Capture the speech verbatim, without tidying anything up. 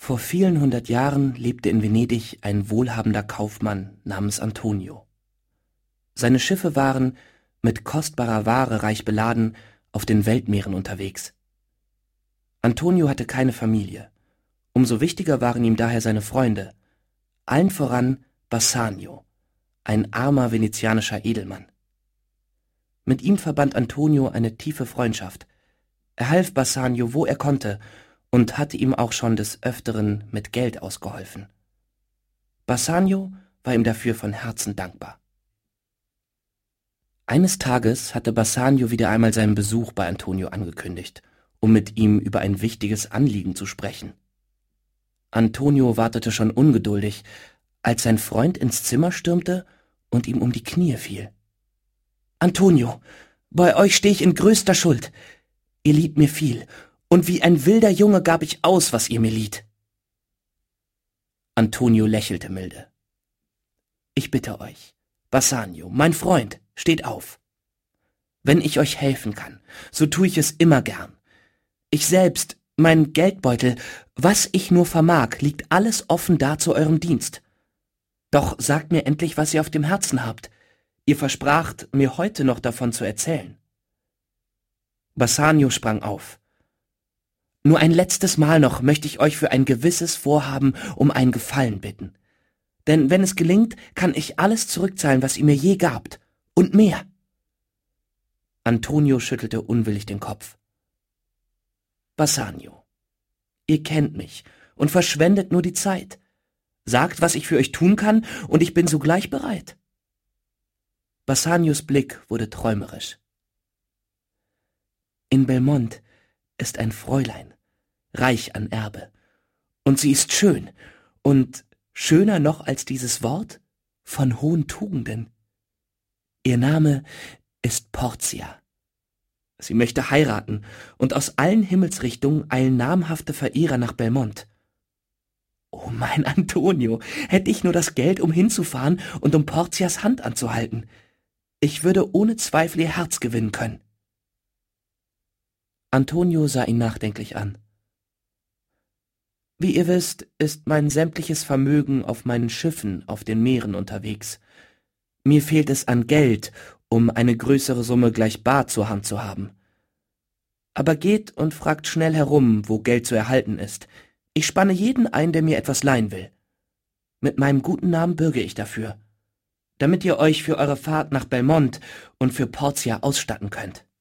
Vor vielen hundert Jahren lebte in Venedig ein wohlhabender Kaufmann namens Antonio. Seine Schiffe waren, mit kostbarer Ware reich beladen, auf den Weltmeeren unterwegs. Antonio hatte keine Familie. Umso wichtiger waren ihm daher seine Freunde, allen voran Bassanio, ein armer venezianischer Edelmann. Mit ihm verband Antonio eine tiefe Freundschaft. Er half Bassanio, wo er konnte, und hatte ihm auch schon des Öfteren mit Geld ausgeholfen. Bassanio war ihm dafür von Herzen dankbar. Eines Tages hatte Bassanio wieder einmal seinen Besuch bei Antonio angekündigt, um mit ihm über ein wichtiges Anliegen zu sprechen. Antonio wartete schon ungeduldig, als sein Freund ins Zimmer stürmte und ihm um die Knie fiel. »Antonio, bei euch stehe ich in größter Schuld. Ihr liebt mir viel, und wie ein wilder Junge gab ich aus, was ihr mir liet.« Antonio lächelte milde. »Ich bitte euch, Bassanio, mein Freund, steht auf. Wenn ich euch helfen kann, so tue ich es immer gern. Ich selbst, mein Geldbeutel, was ich nur vermag, liegt alles offen da zu eurem Dienst. Doch sagt mir endlich, was ihr auf dem Herzen habt. Ihr verspracht, mir heute noch davon zu erzählen.« Bassanio sprang auf. »Nur ein letztes Mal noch möchte ich euch für ein gewisses Vorhaben um einen Gefallen bitten. Denn wenn es gelingt, kann ich alles zurückzahlen, was ihr mir je gabt. Und mehr.« Antonio schüttelte unwillig den Kopf. »Bassanio, ihr kennt mich und verschwendet nur die Zeit. Sagt, was ich für euch tun kann, und ich bin sogleich bereit.« Bassanios Blick wurde träumerisch. »In Belmont ist ein Fräulein, reich an Erbe, und sie ist schön, und schöner noch als dieses Wort, von hohen Tugenden. Ihr Name ist Portia. Sie möchte heiraten, und aus allen Himmelsrichtungen eilen namhafte Verehrer nach Belmont. Oh, mein Antonio, hätte ich nur das Geld, um hinzufahren und um Portias Hand anzuhalten. Ich würde ohne Zweifel ihr Herz gewinnen können.« Antonio sah ihn nachdenklich an. »Wie ihr wisst, ist mein sämtliches Vermögen auf meinen Schiffen auf den Meeren unterwegs. Mir fehlt es an Geld, um eine größere Summe gleich bar zur Hand zu haben. Aber geht und fragt schnell herum, wo Geld zu erhalten ist. Ich spanne jeden ein, der mir etwas leihen will. Mit meinem guten Namen bürge ich dafür, damit ihr euch für eure Fahrt nach Belmont und für Portia ausstatten könnt.«